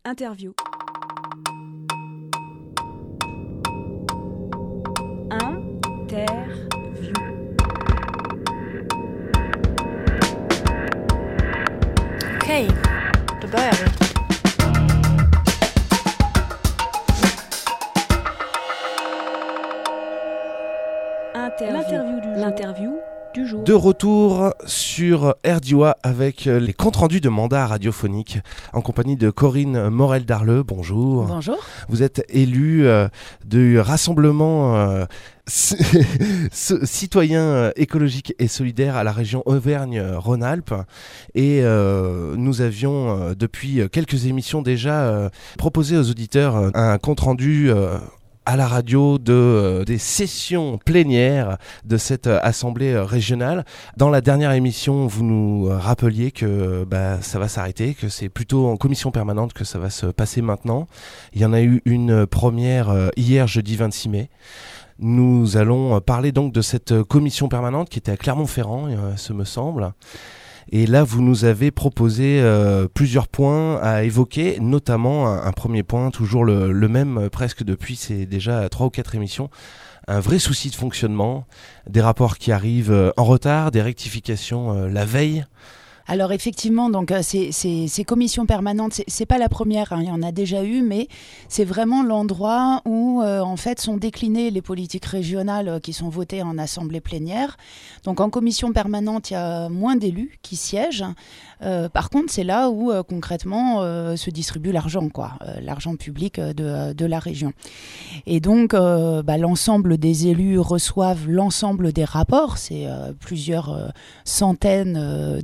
Interview. Okej, då börjar vi. L'interview du jour. De retour sur RDIOA avec les comptes rendus de mandats radiophoniques en compagnie de Corinne Morel-Darleux. Bonjour. Bonjour. Vous êtes élue du Rassemblement citoyen écologique et solidaire à la région Auvergne-Rhône-Alpes et nous avions depuis quelques émissions déjà proposé aux auditeurs un compte rendu à la radio des sessions plénières de cette assemblée régionale. Dans la dernière émission, vous nous rappeliez que ça va s'arrêter, que c'est plutôt en commission permanente que ça va se passer maintenant. Il y en a eu une première hier, jeudi 26 mai. Nous allons parler donc de cette commission permanente qui était à Clermont-Ferrand, ce me semble. Et là, vous nous avez proposé plusieurs points à évoquer, notamment un premier point, toujours le même presque depuis, c'est déjà 3 ou 4 émissions, un vrai souci de fonctionnement, des rapports qui arrivent en retard, des rectifications la veille. Alors effectivement, donc ces commissions permanentes, c'est pas la première, il y en a déjà eu, mais c'est vraiment l'endroit où en fait sont déclinées les politiques régionales qui sont votées en assemblée plénière. Donc en commission permanente, il y a moins d'élus qui siègent. Par contre, c'est là où concrètement se distribue l'argent, l'argent public de la région. Et donc l'ensemble des élus reçoivent l'ensemble des rapports, c'est plusieurs centaines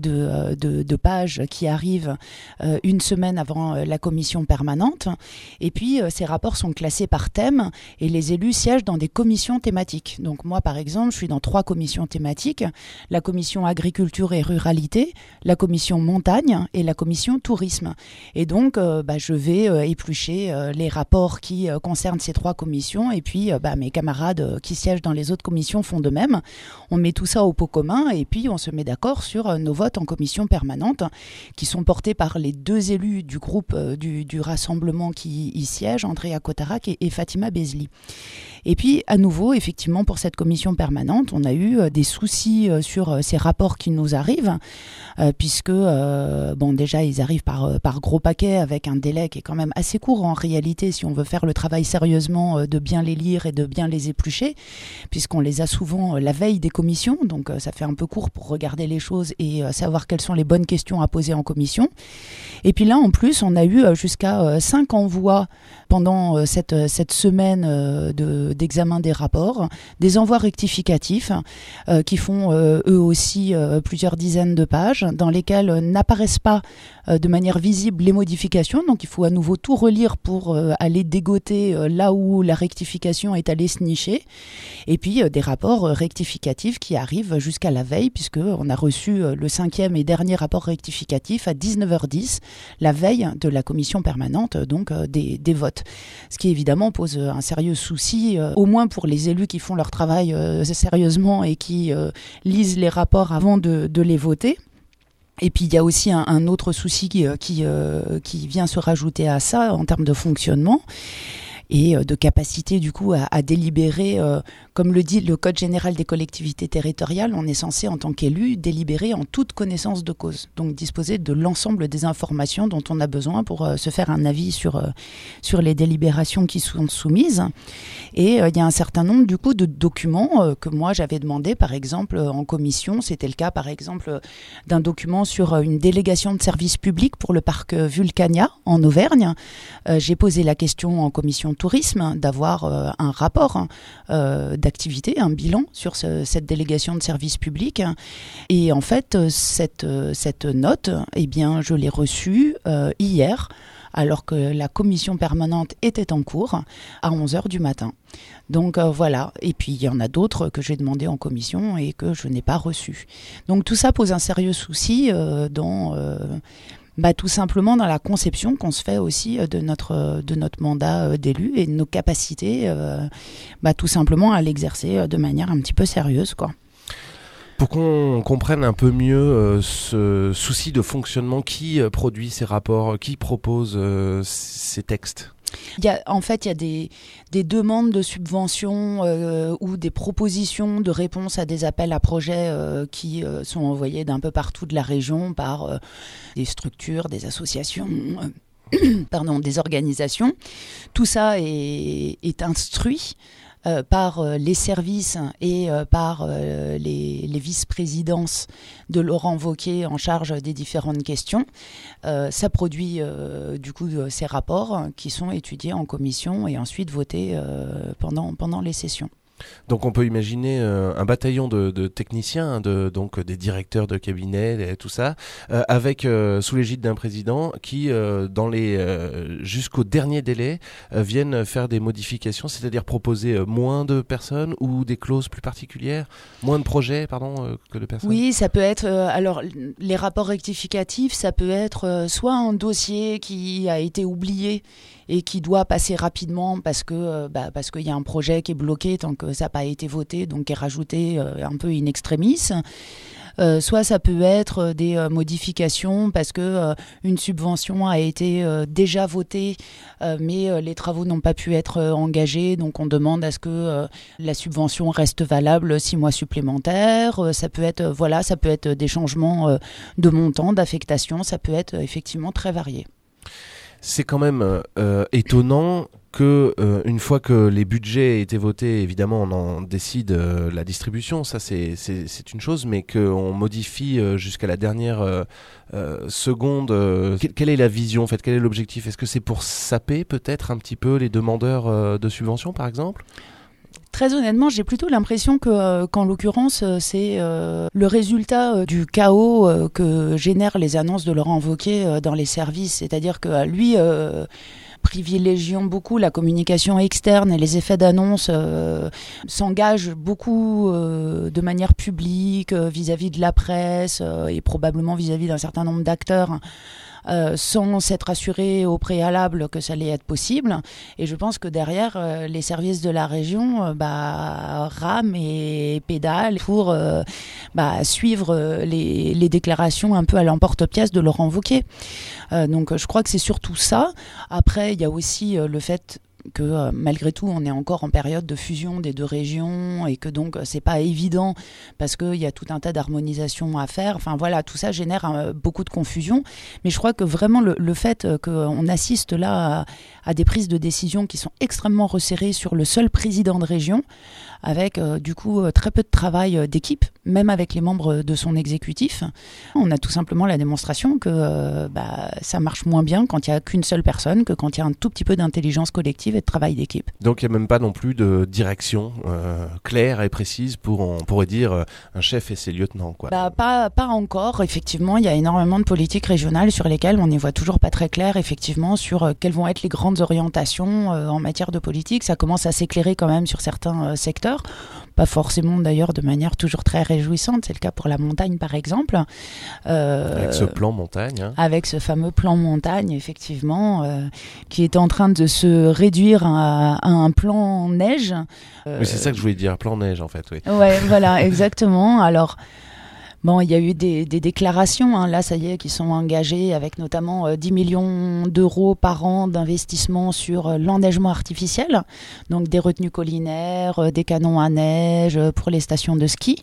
de pages qui arrivent une semaine avant la commission permanente. Et puis, ces rapports sont classés par thème et les élus siègent dans des commissions thématiques. Donc moi, par exemple, je suis dans 3 commissions thématiques, la commission agriculture et ruralité, la commission montagne et la commission tourisme. Et donc, je vais éplucher les rapports qui concernent ces 3 commissions et puis mes camarades qui siègent dans les autres commissions font de même. On met tout ça au pot commun et puis on se met d'accord sur nos votes en commission permanente qui sont portés par les 2 élus du groupe du rassemblement qui y siègent, Andrea Cotarac et Fatima Bezli. Et puis, à nouveau, effectivement, pour cette commission permanente, on a eu des soucis sur ces rapports qui nous arrivent, puisque, déjà, ils arrivent par gros paquets avec un délai qui est quand même assez court en réalité, si on veut faire le travail sérieusement, de bien les lire et de bien les éplucher, puisqu'on les a souvent la veille des commissions, donc ça fait un peu court pour regarder les choses et savoir quelles sont les bonnes questions à poser en commission. Et puis là, en plus, on a eu jusqu'à 5 envois pendant cette semaine d'examen des rapports, des envois rectificatifs qui font eux aussi plusieurs dizaines de pages, dans lesquels n'apparaissent pas de manière visible les modifications. Donc il faut à nouveau tout relire pour aller dégoter là où la rectification est allée se nicher. Et puis des rapports rectificatifs qui arrivent jusqu'à la veille, puisqu'on a reçu le 5e et dernier rapport rectificatif à 19h10, la veille de la commission permanente, donc des votes. Ce qui évidemment pose un sérieux souci, au moins pour les élus qui font leur travail sérieusement et qui lisent les rapports avant de les voter. Et puis il y a aussi un autre souci qui vient se rajouter à ça en termes de fonctionnement et de capacité du coup à délibérer, comme le dit le Code général des collectivités territoriales, on est censé en tant qu'élu délibérer en toute connaissance de cause, donc disposer de l'ensemble des informations dont on a besoin pour se faire un avis sur les délibérations qui sont soumises. Et il y a un certain nombre du coup de documents que moi j'avais demandé, par exemple en commission, c'était le cas par exemple d'un document sur une délégation de services publics pour le parc Vulcania en Auvergne. J'ai posé la question en commission tourisme d'avoir un rapport d'activité, un bilan sur cette délégation de services publics. Et en fait, cette note, je l'ai reçue hier, alors que la commission permanente était en cours, à 11h du matin. Donc voilà, et puis il y en a d'autres que j'ai demandé en commission et que je n'ai pas reçues. Donc tout ça pose un sérieux souci tout simplement dans la conception qu'on se fait aussi de notre mandat d'élu et de nos capacités tout simplement à l'exercer de manière un petit peu sérieuse, quoi. Pour qu'on comprenne un peu mieux ce souci de fonctionnement, qui produit ces rapports, qui propose ces textes ? Il y a des demandes de subventions ou des propositions de réponse à des appels à projets qui sont envoyés d'un peu partout de la région par des structures, des associations, des organisations. Tout ça est instruit par les services et par les vice-présidences de Laurent Wauquiez en charge des différentes questions. Ça produit du coup ces rapports qui sont étudiés en commission et ensuite votés pendant les sessions. Donc on peut imaginer un bataillon de techniciens, donc des directeurs de cabinet, et tout ça, avec sous l'égide d'un président qui, jusqu'au dernier délai, viennent faire des modifications, c'est-à-dire proposer moins de personnes ou des clauses plus particulières, moins de projets, que de personnes. Oui, ça peut être. Alors, les rapports rectificatifs, ça peut être soit un dossier qui a été oublié et qui doit passer rapidement parce qu'il y a un projet qui est bloqué tant que ça n'a pas été voté, donc qui est rajouté un peu in extremis. Soit ça peut être des modifications parce que une subvention a été déjà votée, mais les travaux n'ont pas pu être engagés, donc on demande à ce que la subvention reste valable 6 mois supplémentaires. Ça peut être des changements de montant, d'affectation, ça peut être effectivement très varié. C'est quand même étonnant que une fois que les budgets aient été votés, évidemment on en décide la distribution, ça c'est une chose, mais qu'on modifie jusqu'à la dernière seconde. Quelle est la vision en fait ? Quel est l'objectif ? Est-ce que c'est pour saper peut-être un petit peu les demandeurs de subventions par exemple ? Très honnêtement, j'ai plutôt l'impression qu'en l'occurrence, c'est le résultat du chaos que génèrent les annonces de Laurent Wauquiez dans les services. C'est-à-dire que lui, privilégiant beaucoup la communication externe et les effets d'annonce, s'engage beaucoup de manière publique vis-à-vis de la presse et probablement vis-à-vis d'un certain nombre d'acteurs. Sans s'être assuré au préalable que ça allait être possible. Et je pense que derrière, les services de la région rament et pédalent pour suivre les déclarations un peu à l'emporte-pièce de Laurent Wauquiez. Donc je crois que c'est surtout ça. Après, il y a aussi le fait que malgré tout on est encore en période de fusion des deux régions et que donc c'est pas évident parce qu'il y a tout un tas d'harmonisation à faire. Enfin voilà, tout ça génère beaucoup de confusion, mais je crois que vraiment le fait qu'on assiste là à des prises de décision qui sont extrêmement resserrées sur le seul président de région, avec du coup très peu de travail d'équipe, même avec les membres de son exécutif. On a tout simplement la démonstration que ça marche moins bien quand il n'y a qu'une seule personne que quand il y a un tout petit peu d'intelligence collective et de travail d'équipe. Donc il n'y a même pas non plus de direction claire et précise pour, on pourrait dire, un chef et ses lieutenants, quoi. Pas encore. Effectivement, il y a énormément de politiques régionales sur lesquelles on n'y voit toujours pas très clair, effectivement, sur quelles vont être les grandes orientations en matière de politique. Ça commence à s'éclairer quand même sur certains secteurs. Pas forcément d'ailleurs de manière toujours très réjouissante, c'est le cas pour la montagne par exemple. Avec ce plan montagne. Hein. Avec ce fameux plan montagne, effectivement, qui est en train de se réduire à un plan neige. Oui, c'est ça que je voulais dire, plan neige en fait. Oui. Ouais, voilà, exactement. Alors... Bon, il y a eu des déclarations, là ça y est, qui sont engagées avec notamment 10 millions d'euros par an d'investissement sur l'enneigement artificiel, donc des retenues collinaires, des canons à neige pour les stations de ski,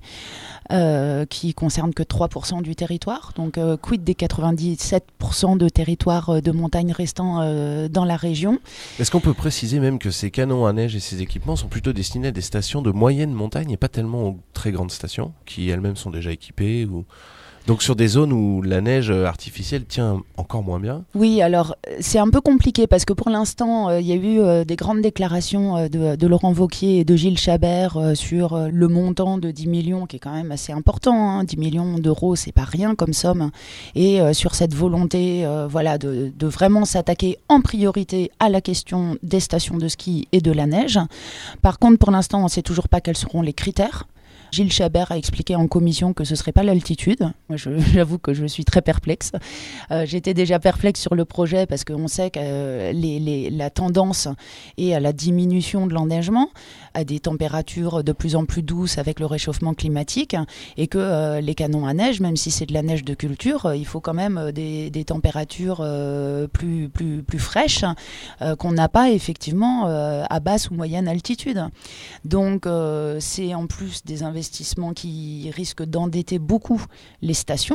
qui concernent que 3% du territoire, donc quid des 97% de territoire de montagne restant dans la région. Est-ce qu'on peut préciser même que ces canons à neige et ces équipements sont plutôt destinés à des stations de moyenne montagne et pas tellement aux très grandes stations qui elles-mêmes sont déjà équipées ou... Donc sur des zones où la neige artificielle tient encore moins bien ? Oui, alors c'est un peu compliqué parce que pour l'instant, il y a eu des grandes déclarations de Laurent Wauquiez et de Gilles Chabert sur le montant de 10 millions qui est quand même assez important. 10 millions d'euros, c'est pas rien comme somme. Et sur cette volonté de vraiment s'attaquer en priorité à la question des stations de ski et de la neige. Par contre, pour l'instant, on ne sait toujours pas quels seront les critères. Gilles Chabert a expliqué en commission que ce ne serait pas l'altitude. Moi, j'avoue que je suis très perplexe. J'étais déjà perplexe sur le projet parce qu'on sait que la tendance est à la diminution de l'enneigement. à des températures de plus en plus douces avec le réchauffement climatique et que les canons à neige, même si c'est de la neige de culture, il faut quand même des températures plus fraîches qu'on n'a pas effectivement à basse ou moyenne altitude. Donc c'est en plus des investissements qui risquent d'endetter beaucoup les stations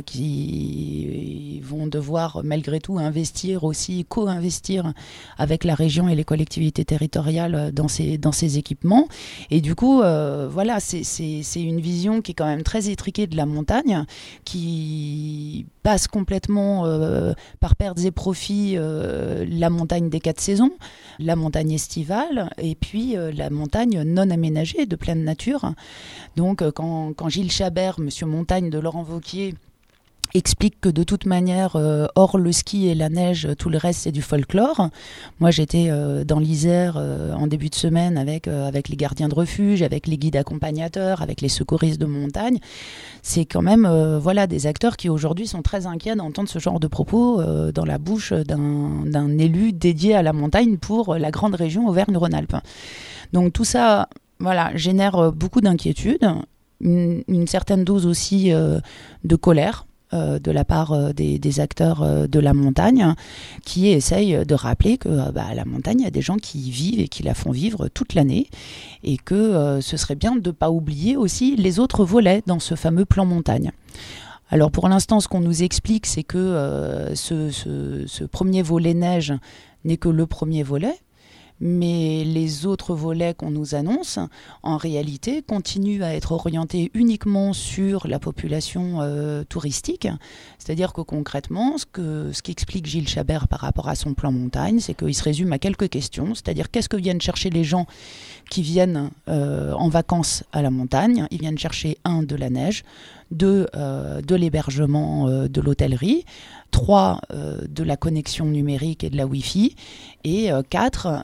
qui vont devoir malgré tout investir aussi, co-investir avec la région et les collectivités territoriales dans ces équipements. Et du coup, voilà, c'est une vision qui est quand même très étriquée de la montagne, qui passe complètement par pertes et profits la montagne des 4 saisons, la montagne estivale et puis la montagne non aménagée de pleine nature. Donc quand Gilles Chabert, Monsieur Montagne de Laurent Wauquiez, explique que de toute manière, hors le ski et la neige, tout le reste c'est du folklore. Moi j'étais dans l'Isère en début de semaine avec les gardiens de refuge, avec les guides accompagnateurs, avec les secouristes de montagne. C'est quand même voilà, des acteurs qui aujourd'hui sont très inquiets d'entendre ce genre de propos dans la bouche d'un élu dédié à la montagne pour la grande région Auvergne-Rhône-Alpes. Donc tout ça voilà, génère beaucoup d'inquiétude, une certaine dose aussi de colère de la part des acteurs de la montagne qui essayent de rappeler que la montagne, il y a des gens qui y vivent et qui la font vivre toute l'année et que ce serait bien de ne pas oublier aussi les autres volets dans ce fameux plan montagne. Alors pour l'instant, ce qu'on nous explique, c'est que ce premier volet neige n'est que le premier volet. Mais les autres volets qu'on nous annonce, en réalité, continuent à être orientés uniquement sur la population touristique. C'est-à-dire que concrètement, ce qu'explique Gilles Chabert par rapport à son plan montagne, c'est qu'il se résume à quelques questions. C'est-à-dire qu'est-ce que viennent chercher les gens qui viennent en vacances à la montagne? Ils viennent chercher 1, de la neige, 2, de l'hébergement, de l'hôtellerie, 3, de la connexion numérique et de la Wi-Fi, et 4,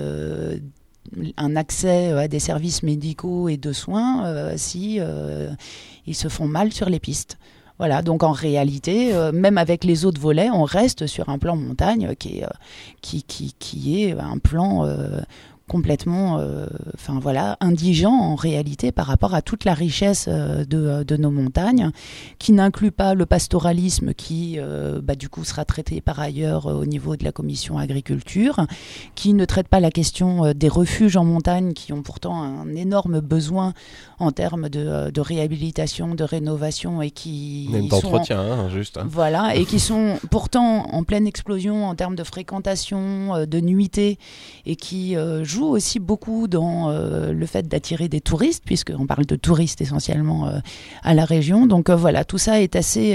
un accès à des services médicaux et de soins si ils se font mal sur les pistes. Voilà, donc en réalité, même avec les autres volets, on reste sur un plan montagne qui est un plan complètement indigent en réalité par rapport à toute la richesse de nos montagnes, qui n'inclut pas le pastoralisme qui du coup sera traité par ailleurs au niveau de la commission agriculture, qui ne traite pas la question des refuges en montagne qui ont pourtant un énorme besoin en termes de réhabilitation, de rénovation et qui même d'entretien, juste. Voilà, et qui sont pourtant en pleine explosion en termes de fréquentation, de nuitée, et qui jouent aussi beaucoup dans le fait d'attirer des touristes, puisqu'on parle de touristes essentiellement à la région. Donc voilà, tout ça est assez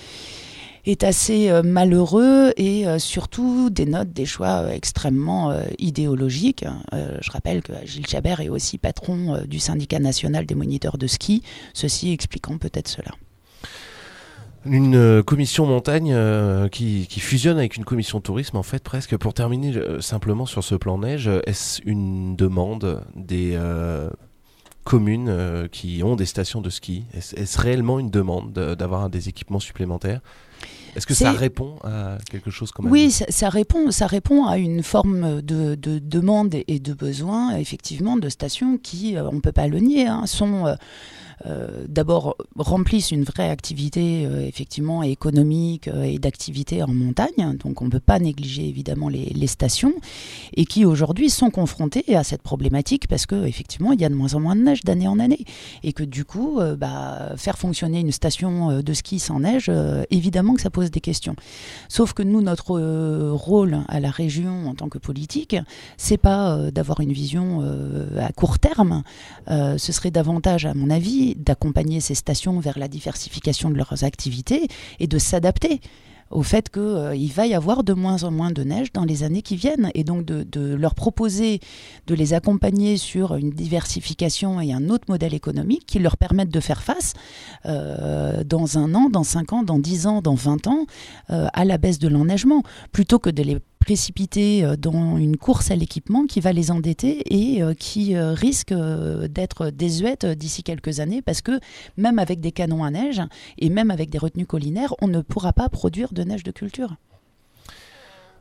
malheureux et surtout dénote des choix extrêmement idéologiques. Je rappelle que Gilles Chabert est aussi patron du syndicat national des moniteurs de ski, ceci expliquant peut-être cela. Une commission montagne qui fusionne avec une commission tourisme, en fait, presque. Pour terminer simplement sur ce plan neige, est-ce une demande des communes qui ont des stations de ski? Est-ce réellement une demande d'avoir des équipements supplémentaires? Est-ce que ça répond à quelque chose quand même? Oui, ça répond à une forme de demande et de besoin, effectivement, de stations qui, on ne peut pas le nier, sont... d'abord remplissent une vraie activité effectivement économique et d'activité en montagne, donc on ne peut pas négliger évidemment les stations, et qui aujourd'hui sont confrontées à cette problématique parce que effectivement il y a de moins en moins de neige d'année en année, et que du coup faire fonctionner une station de ski sans neige, évidemment que ça pose des questions. Sauf que nous, notre rôle à la région en tant que politique, c'est pas d'avoir une vision à court terme, ce serait davantage à mon avis d'accompagner ces stations vers la diversification de leurs activités et de s'adapter au fait qu'il va y avoir de moins en moins de neige dans les années qui viennent, et donc de leur proposer de les accompagner sur une diversification et un autre modèle économique qui leur permettent de faire face dans 1 an, dans 5 ans, dans 10 ans, dans 20 ans à la baisse de l'enneigement, plutôt que de les précipiter dans une course à l'équipement qui va les endetter et qui risque d'être désuète d'ici quelques années, parce que même avec des canons à neige et même avec des retenues collinaires, on ne pourra pas produire de neige de culture.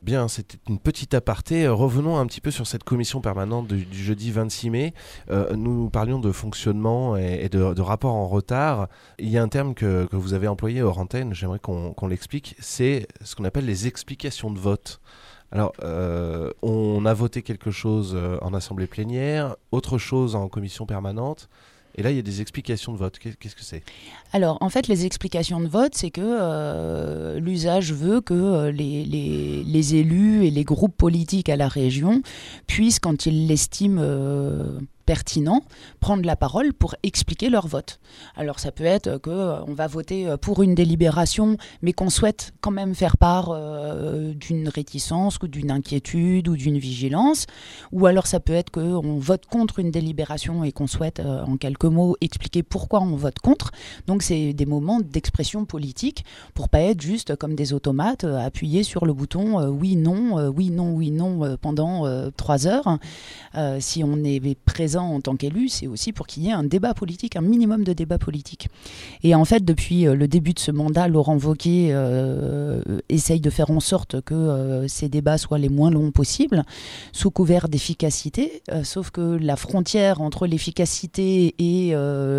Bien, c'était une petite aparté. Revenons un petit peu sur cette commission permanente du jeudi 26 mai. Nous parlions de fonctionnement et de rapport en retard. Il y a un terme que vous avez employé hors antenne, j'aimerais qu'on l'explique, c'est ce qu'on appelle les explications de vote. Alors, on a voté quelque chose en assemblée plénière, autre chose en commission permanente. Et là, il y a des explications de vote. Qu'est-ce que c'est ? Alors, en fait, les explications de vote, c'est que l'usage veut que les élus et les groupes politiques à la région puissent, quand ils l'estiment pertinent, prendre la parole pour expliquer leur vote. Alors, ça peut être qu'on va voter pour une délibération, mais qu'on souhaite quand même faire part d'une réticence ou d'une inquiétude ou d'une vigilance. Ou alors, ça peut être qu'on vote contre une délibération et qu'on souhaite, en quelques mots, expliquer pourquoi on vote contre. Donc, c'est des moments d'expression politique pour pas être juste comme des automates, appuyer sur le bouton oui, non, oui, non, oui, non pendant 3 heures. Si on est présent en tant qu'élu, c'est aussi pour qu'il y ait un débat politique, un minimum de débat politique. Et en fait, depuis le début de ce mandat, Laurent Wauquiez essaye de faire en sorte que ces débats soient les moins longs possibles, sous couvert d'efficacité, sauf que la frontière entre l'efficacité et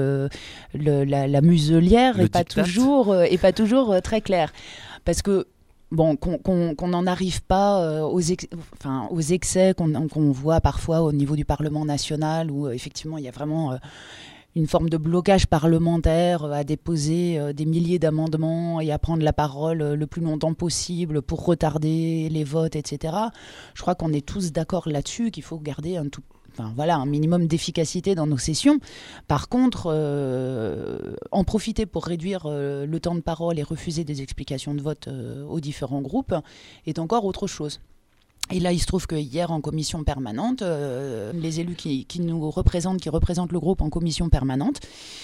la muselière n'est pas toujours très claire. Parce que bon, qu'on n'en arrive pas aux excès qu'on voit parfois au niveau du Parlement national, où effectivement il y a vraiment une forme de blocage parlementaire à déposer des milliers d'amendements et à prendre la parole le plus longtemps possible pour retarder les votes, etc. Je crois qu'on est tous d'accord là-dessus qu'il faut garder un minimum d'efficacité dans nos sessions. Par contre, en profiter pour réduire le temps de parole et refuser des explications de vote aux différents groupes est encore autre chose. Et là, il se trouve que hier, en commission permanente, les élus qui représentent le groupe en commission permanente,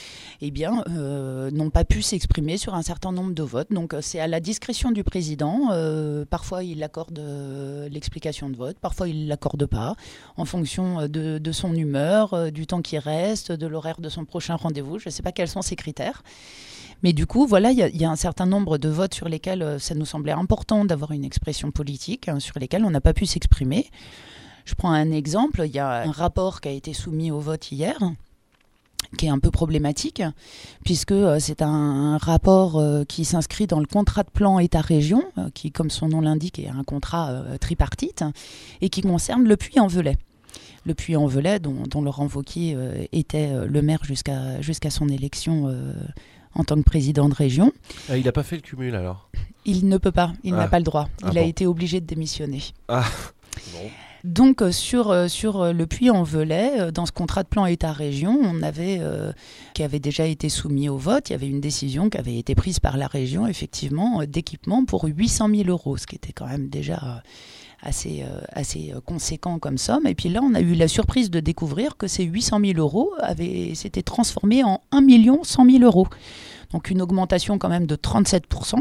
n'ont pas pu s'exprimer sur un certain nombre de votes. Donc c'est à la discrétion du président. Parfois il accorde l'explication de vote, parfois il ne l'accorde pas, en fonction de son humeur, du temps qui reste, de l'horaire de son prochain rendez-vous. Je ne sais pas quels sont ses critères. Mais du coup, voilà, il y a un certain nombre de votes sur lesquels ça nous semblait important d'avoir une expression politique, sur lesquels on n'a pas pu s'exprimer. Je prends un exemple. Il y a un rapport qui a été soumis au vote hier, qui est un peu problématique, puisque c'est un rapport qui s'inscrit dans le contrat de plan État-région, qui, comme son nom l'indique, est un contrat tripartite, et qui concerne le Puy-en-Velay. Le Puy-en-Velay, dont Laurent Wauquiez était le maire jusqu'à son élection en tant que président de région. Il n'a pas fait le cumul alors ? Il ne peut pas, il n'a pas le droit. Il a été obligé de démissionner. Ah, bon. Donc sur le Puy-en-Velay, dans ce contrat de plan État-région, qui avait déjà été soumis au vote, il y avait une décision qui avait été prise par la région, effectivement, d'équipement pour 800 000 €, ce qui était quand même déjà assez conséquent comme somme. Et puis là, on a eu la surprise de découvrir que ces 800 000 € s'étaient transformés en 1 100 000 €. Donc une augmentation quand même de 37%,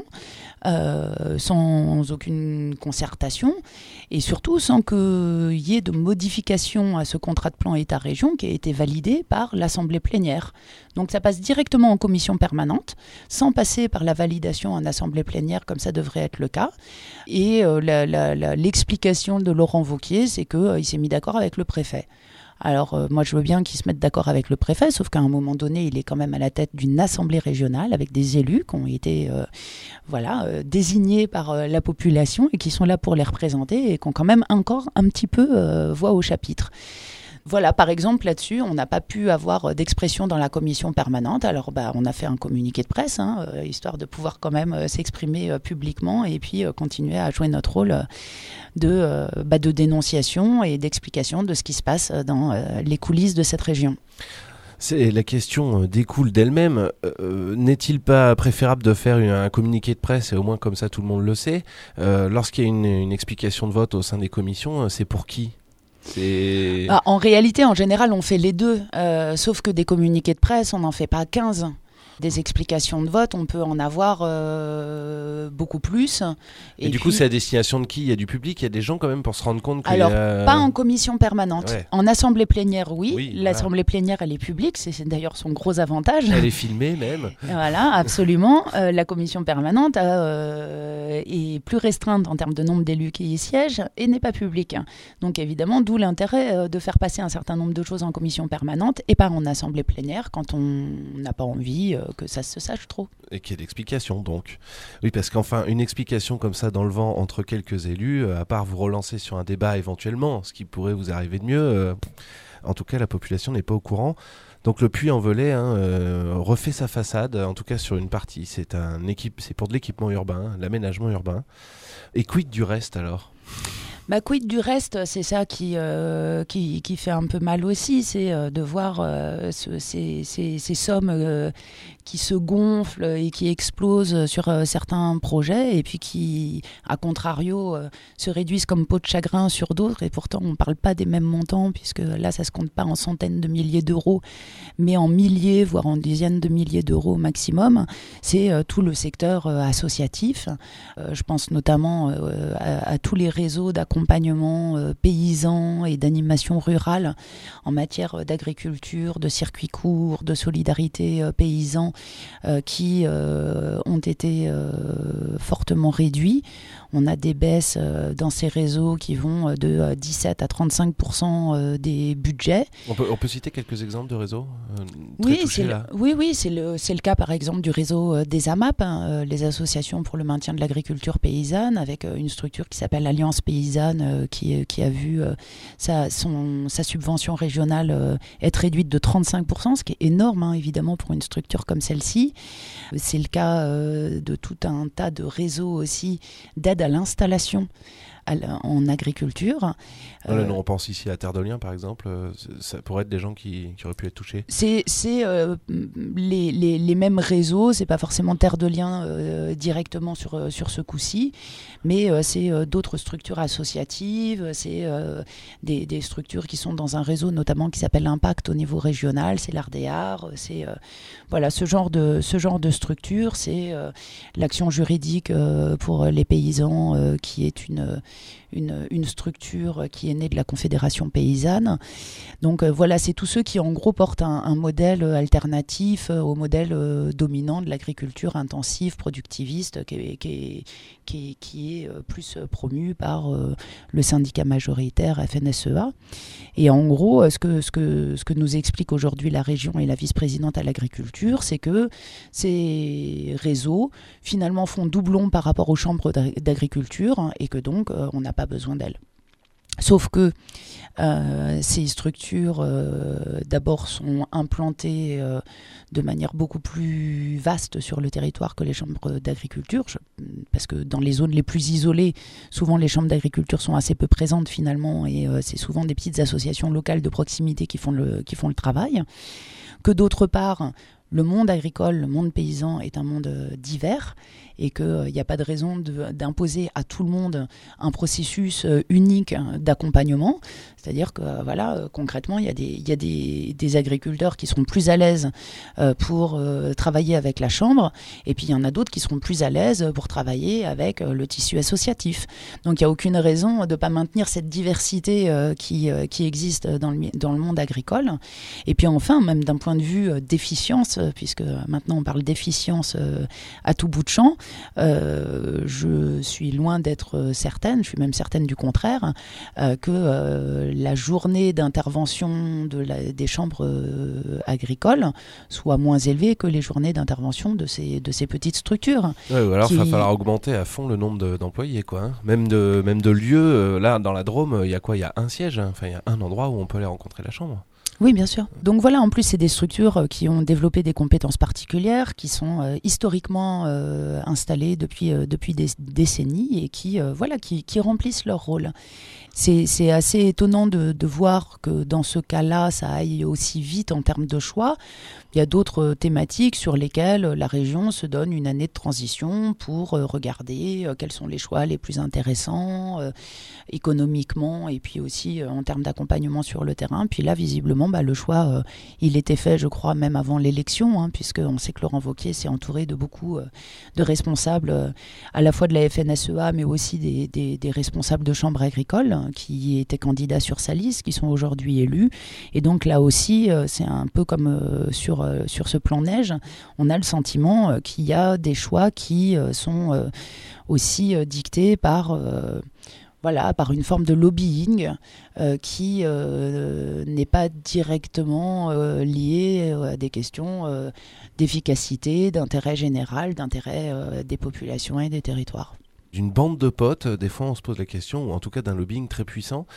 sans aucune concertation, et surtout sans qu'il y ait de modification à ce contrat de plan État-région qui a été validé par l'Assemblée plénière. Donc ça passe directement en commission permanente, sans passer par la validation en Assemblée plénière, comme ça devrait être le cas. Et l'explication de Laurent Wauquiez, c'est qu'il s'est mis d'accord avec le préfet. Alors moi je veux bien qu'ils se mettent d'accord avec le préfet, sauf qu'à un moment donné il est quand même à la tête d'une assemblée régionale avec des élus qui ont été désignés par la population et qui sont là pour les représenter et qui ont quand même encore un petit peu voix au chapitre. Voilà, par exemple, là-dessus, on n'a pas pu avoir d'expression dans la commission permanente. Alors, on a fait un communiqué de presse, histoire de pouvoir quand même s'exprimer publiquement et puis continuer à jouer notre rôle de dénonciation et d'explication de ce qui se passe dans les coulisses de cette région. La question découle d'elle-même. N'est-il pas préférable de faire un communiqué de presse, et au moins comme ça tout le monde le sait, lorsqu'il y a une explication de vote au sein des commissions, c'est pour qui ? En réalité, en général, on fait les deux, sauf que des communiqués de presse, on n'en fait pas 15. Des explications de vote, on peut en avoir beaucoup plus. Et du coup, c'est à destination de qui ? Il y a du public, il y a des gens quand même pour se rendre compte que... Alors, pas en commission permanente. Ouais. En assemblée plénière, oui. L'assemblée voilà. plénière, elle est publique, c'est d'ailleurs son gros avantage. Elle est filmée même. Voilà, absolument. La commission permanente est plus restreinte en termes de nombre d'élus qui y siègent et n'est pas publique. Donc évidemment, d'où l'intérêt de faire passer un certain nombre de choses en commission permanente et pas en assemblée plénière quand on n'a pas envie que ça se sache trop. Et qu'il y ait d'explications donc. Oui, parce qu'enfin, une explication comme ça dans le vent entre quelques élus, à part vous relancer sur un débat éventuellement, ce qui pourrait vous arriver de mieux, en tout cas la population n'est pas au courant. Donc le Puy-en-Velay refait sa façade, en tout cas sur une partie. C'est pour de l'équipement urbain, l'aménagement urbain. Et quid du reste alors ? Quid du reste, c'est ça qui fait un peu mal aussi, c'est de voir ces sommes qui se gonflent et qui explosent sur certains projets et puis qui, à contrario, se réduisent comme peau de chagrin sur d'autres. Et pourtant, on ne parle pas des mêmes montants puisque là, ça ne se compte pas en centaines de milliers d'euros, mais en milliers, voire en dizaines de milliers d'euros maximum. C'est tout le secteur associatif. Je pense notamment à tous les réseaux d'accompagnement paysans et d'animation rurale en matière d'agriculture, de circuits courts, de solidarité paysan qui ont été fortement réduits. On a des baisses dans ces réseaux qui vont de 17 à 35% des budgets. On peut citer quelques exemples de réseaux oui, c'est le cas par exemple du réseau des AMAP, les associations pour le maintien de l'agriculture paysanne, avec une structure qui s'appelle l'Alliance paysanne qui a vu sa subvention régionale être réduite de 35%, ce qui est énorme évidemment pour une structure comme celle-ci. C'est le cas de tout un tas de réseaux aussi d'aide à l'installation en agriculture. On pense ici à Terre de Liens par exemple, ça pourrait être des gens qui auraient pu être touchés. C'est les mêmes réseaux, c'est pas forcément Terre de Liens directement sur ce coup-ci, mais c'est d'autres structures associatives, c'est des structures qui sont dans un réseau notamment qui s'appelle Impact au niveau régional, c'est l'ARDEAR, c'est voilà, ce genre de structure, c'est l'action juridique pour les paysans qui est une structure qui est née de la Confédération paysanne. Donc voilà, c'est tous ceux qui en gros portent un modèle alternatif au modèle dominant de l'agriculture intensive, productiviste, qui est plus promu par le syndicat majoritaire FNSEA. Et en gros, ce que nous explique aujourd'hui la région et la vice-présidente à l'agriculture, c'est que ces réseaux finalement font doublon par rapport aux chambres d'agriculture et que donc on n'a pas besoin d'elles. Sauf que ces structures, d'abord, sont implantées de manière beaucoup plus vaste sur le territoire que les chambres d'agriculture, parce que dans les zones les plus isolées, souvent les chambres d'agriculture sont assez peu présentes finalement, et c'est souvent des petites associations locales de proximité qui font le travail. Que d'autre part, le monde agricole, le monde paysan est un monde divers et qu'il n'y a pas de raison d'imposer à tout le monde un processus unique d'accompagnement. C'est-à-dire que concrètement, il y a des agriculteurs qui seront plus à l'aise pour travailler avec la chambre, et puis il y en a d'autres qui seront plus à l'aise pour travailler avec le tissu associatif. Donc il n'y a aucune raison de ne pas maintenir cette diversité qui existe dans le monde agricole. Et puis enfin, même d'un point de vue d'efficience, puisque maintenant on parle d'efficience à tout bout de champ, je suis loin d'être certaine, je suis même certaine du contraire, que la journée d'intervention des chambres agricoles soit moins élevée que les journées d'intervention de ces petites structures. Ouais, ou alors il va falloir augmenter à fond le nombre d'employés, quoi, hein. Même de lieux, là dans la Drôme, il y a quoi ? Il y a un siège, hein. Enfin il y a un endroit où on peut aller rencontrer la chambre. Oui, bien sûr. Donc voilà, en plus, c'est des structures qui ont développé des compétences particulières, qui sont historiquement installées depuis des décennies et qui remplissent leur rôle. C'est assez étonnant de voir que dans ce cas-là, ça aille aussi vite en termes de choix. Il y a d'autres thématiques sur lesquelles la région se donne une année de transition pour regarder quels sont les choix les plus intéressants économiquement et puis aussi en termes d'accompagnement sur le terrain. Puis là, visiblement, effectivement, le choix, il était fait, je crois, même avant l'élection, hein, puisqu'on sait que Laurent Wauquiez s'est entouré de beaucoup de responsables, à la fois de la FNSEA, mais aussi des responsables de chambres agricoles qui étaient candidats sur sa liste, qui sont aujourd'hui élus. Et donc là aussi, c'est un peu comme sur ce plan neige, on a le sentiment qu'il y a des choix qui sont aussi dictés par une forme de lobbying qui n'est pas directement lié à des questions d'efficacité, d'intérêt général, d'intérêt des populations et des territoires. D'une bande de potes, des fois on se pose la question, ou en tout cas d'un lobbying très puissant,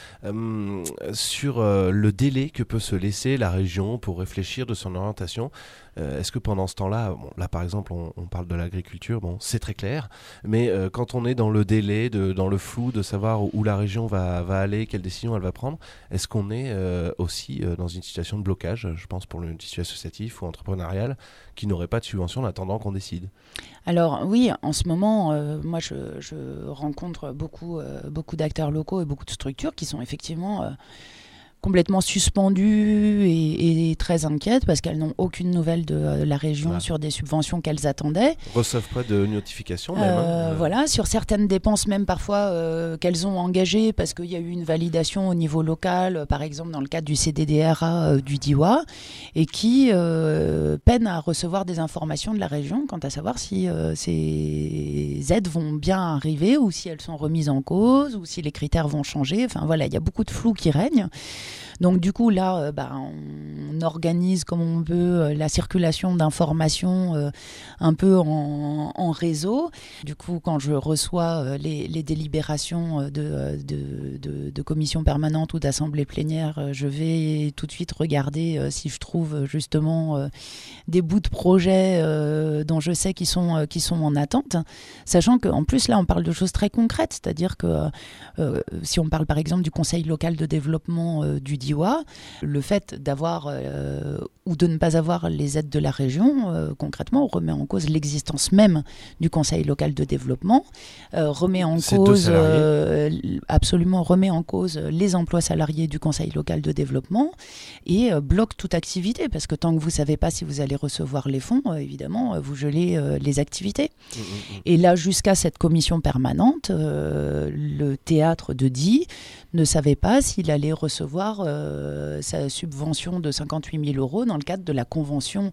sur le délai que peut se laisser la région pour réfléchir de son orientation. Est-ce que pendant ce temps-là, là par exemple on parle de l'agriculture, c'est très clair, mais quand on est dans le délai, dans le flou de savoir où la région va aller, quelle décision elle va prendre, est-ce qu'on est aussi dans une situation de blocage, je pense pour le tissu associatif ou entrepreneurial, qui n'aurait pas de subvention en attendant qu'on décide? Alors oui, en ce moment, moi je rencontre beaucoup d'acteurs locaux et beaucoup de structures qui sont effectivement complètement suspendues et très inquiètes parce qu'elles n'ont aucune nouvelle de la région sur des subventions qu'elles attendaient. Reçoivent pas de notification même. Voilà, sur certaines dépenses même parfois qu'elles ont engagées parce qu'il y a eu une validation au niveau local, par exemple dans le cadre du CDDRA du DIWA, et qui peinent à recevoir des informations de la région quant à savoir si ces aides vont bien arriver ou si elles sont remises en cause ou si les critères vont changer. Enfin voilà, il y a beaucoup de flou qui règne. Donc du coup là, on organise comme on peut la circulation d'informations un peu en réseau. Du coup, quand je reçois les délibérations de commissions permanentes ou d'assemblées plénières, je vais tout de suite regarder si je trouve justement des bouts de projets dont je sais qu'ils sont en attente, sachant qu'en plus là on parle de choses très concrètes, c'est-à-dire que si on parle par exemple du Conseil local de développement du DIWA, le fait d'avoir ou de ne pas avoir les aides de la région, concrètement, remet en cause l'existence même du Conseil local de développement, remet en cause les emplois salariés du Conseil local de développement et bloque toute activité, parce que tant que vous ne savez pas si vous allez recevoir les fonds, évidemment, vous gelez les activités. Et là, jusqu'à cette commission permanente, le théâtre de Die ne savait pas s'il allait recevoir sa subvention de 58 000 € dans le cadre de la convention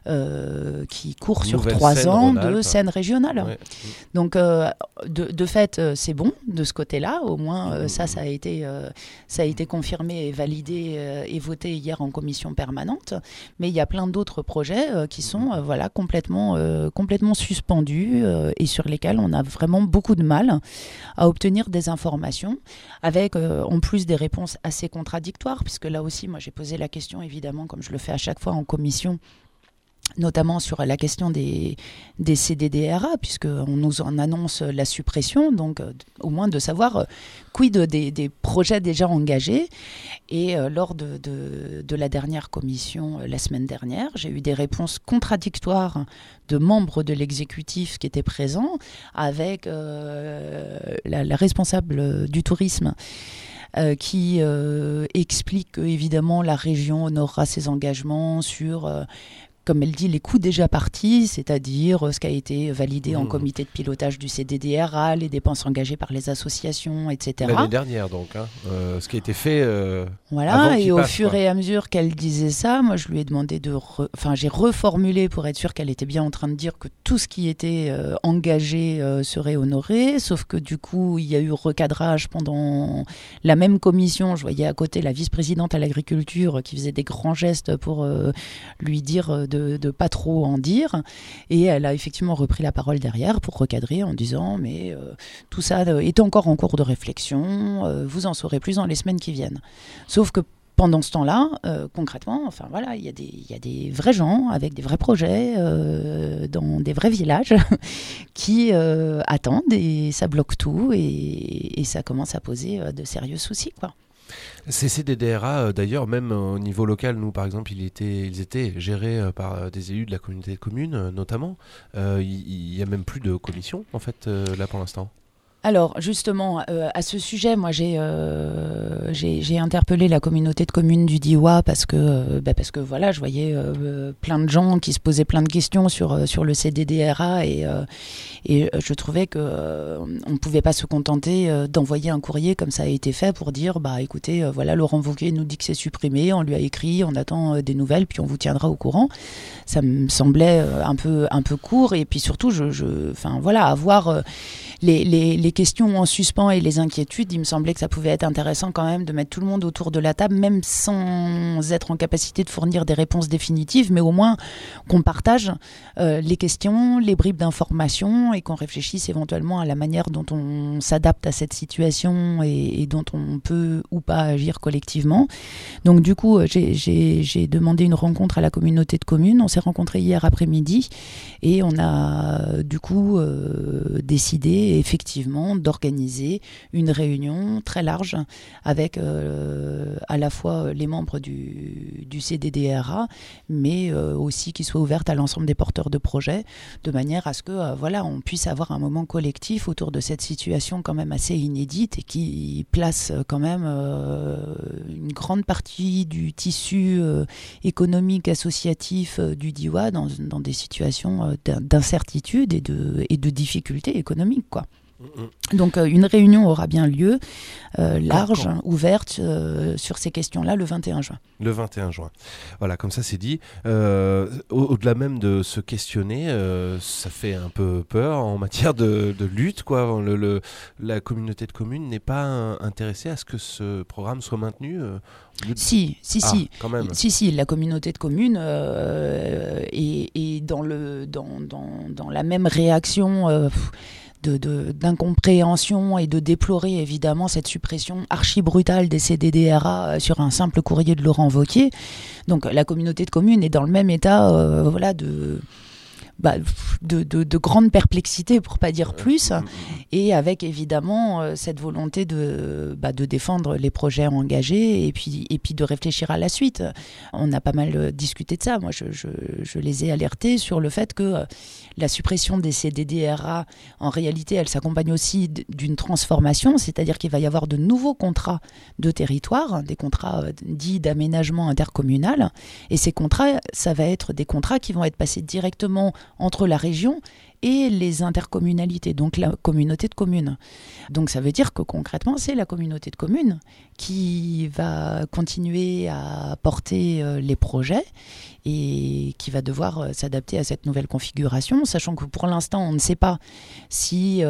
qui court sur 3 ans de scène régionale. Ouais. Donc, de fait, c'est bon de ce côté-là. Au moins, ça a été confirmé et validé et voté hier en commission permanente. Mais il y a plein d'autres projets qui sont complètement suspendus et sur lesquels on a vraiment beaucoup de mal à obtenir des informations, avec en plus des réponses assez contradictoires, puisque là aussi, moi j'ai posé la question, évidemment, comme je le fais à chaque fois en commission, notamment sur la question des CDDRA, puisqu'on nous en annonce la suppression, donc au moins de savoir quid des projets déjà engagés. Et lors de la dernière commission, la semaine dernière, j'ai eu des réponses contradictoires de membres de l'exécutif qui étaient présents, avec la responsable du tourisme, qui explique qu'évidemment la région honorera ses engagements sur comme elle dit, les coûts déjà partis, c'est-à-dire ce qui a été validé en comité de pilotage du CDDRA, les dépenses engagées par les associations, etc. L'année dernière, donc, ce qui a été fait voilà, et au passe, fur et à mesure qu'elle disait ça, moi je lui ai demandé j'ai reformulé pour être sûr qu'elle était bien en train de dire que tout ce qui était engagé serait honoré, sauf que du coup, il y a eu recadrage pendant la même commission. Je voyais à côté la vice-présidente à l'agriculture qui faisait des grands gestes pour lui dire de pas trop en dire, et elle a effectivement repris la parole derrière pour recadrer en disant mais tout ça est encore en cours de réflexion, vous en saurez plus dans les semaines qui viennent. Sauf que pendant ce temps-là, concrètement, enfin voilà, il y a des vrais gens avec des vrais projets dans des vrais villages qui attendent, et ça bloque tout, et ça commence à poser de sérieux soucis, quoi. Ces CDDRA, d'ailleurs, même au niveau local, nous par exemple, ils étaient gérés par des élus de la communauté de communes, notamment. Il n'y a même plus de commission, en fait, là pour l'instant. Alors justement, à ce sujet, moi j'ai interpellé la communauté de communes du Diois parce que voilà, je voyais plein de gens qui se posaient plein de questions sur le CDDRA et je trouvais que on ne pouvait pas se contenter d'envoyer un courrier comme ça a été fait pour dire écoutez, voilà, Laurent Wauquiez nous dit que c'est supprimé, on lui a écrit, on attend des nouvelles puis on vous tiendra au courant. Ça me semblait un peu court et puis surtout avoir les questions en suspens et les inquiétudes, il me semblait que ça pouvait être intéressant quand même de mettre tout le monde autour de la table, même sans être en capacité de fournir des réponses définitives, mais au moins qu'on partage les questions, les bribes d'informations et qu'on réfléchisse éventuellement à la manière dont on s'adapte à cette situation et dont on peut ou pas agir collectivement. Donc du coup, j'ai demandé une rencontre à la communauté de communes. On s'est rencontrés hier après-midi et on a du coup décidé effectivement d'organiser une réunion très large avec à la fois les membres du CDDRA, mais aussi qui soit ouverte à l'ensemble des porteurs de projets, de manière à ce que on puisse avoir un moment collectif autour de cette situation quand même assez inédite et qui place quand même une grande partie du tissu économique associatif du Diois dans des situations d'incertitude et de difficultés économiques, quoi. Donc une réunion aura bien lieu, large, ouverte, sur ces questions-là le 21 juin. Le 21 juin. Voilà, comme ça c'est dit. Au-delà même de se questionner, ça fait un peu peur en matière de lutte, quoi. La communauté de communes n'est pas intéressée à ce que ce programme soit maintenu Si. Quand même. Si, la communauté de communes est dans la même réaction d'incompréhension et de déplorer évidemment cette suppression archi-brutale des CDDRA sur un simple courrier de Laurent Wauquiez. Donc la communauté de communes est dans le même état de grande perplexité, pour pas dire plus, et avec évidemment cette volonté de défendre les projets engagés et puis de réfléchir à la suite. On a pas mal discuté de ça. Moi, je les ai alertés sur le fait que la suppression des CDDRA, en réalité, elle s'accompagne aussi d'une transformation, c'est-à-dire qu'il va y avoir de nouveaux contrats de territoire, des contrats dits d'aménagement intercommunal, et ces contrats, ça va être des contrats qui vont être passés directement entre la région et les intercommunalités, donc la communauté de communes. Donc ça veut dire que concrètement, c'est la communauté de communes qui va continuer à porter les projets et qui va devoir s'adapter à cette nouvelle configuration, sachant que pour l'instant, on ne sait pas si